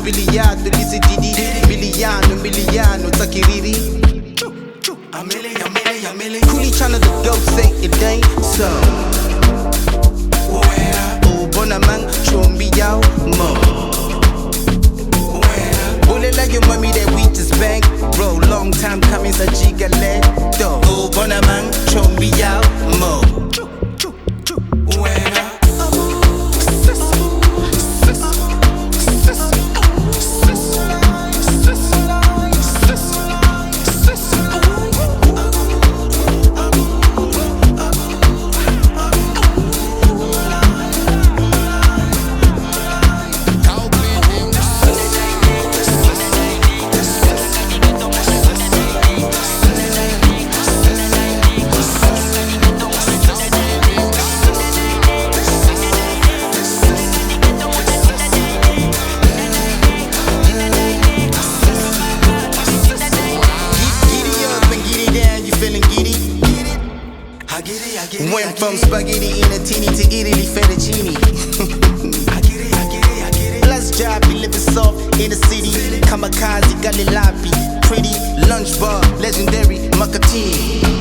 umbiliato, lisi didi. Miliano, takiriri. A million. Coolie tryna the dope, say it ain't so. Oh, bonaman, chombi yao, mo. Bullet like your mommy that we just bang. Bro, long time coming, so jigale. Oh, bonaman, chombi yao, mo. Went from spaghetti in a teeny to Italy fettuccine. I get it. Plus job, we living soft in the city. Kamikaze, Galilapi, pretty lunch bar, legendary Makatini.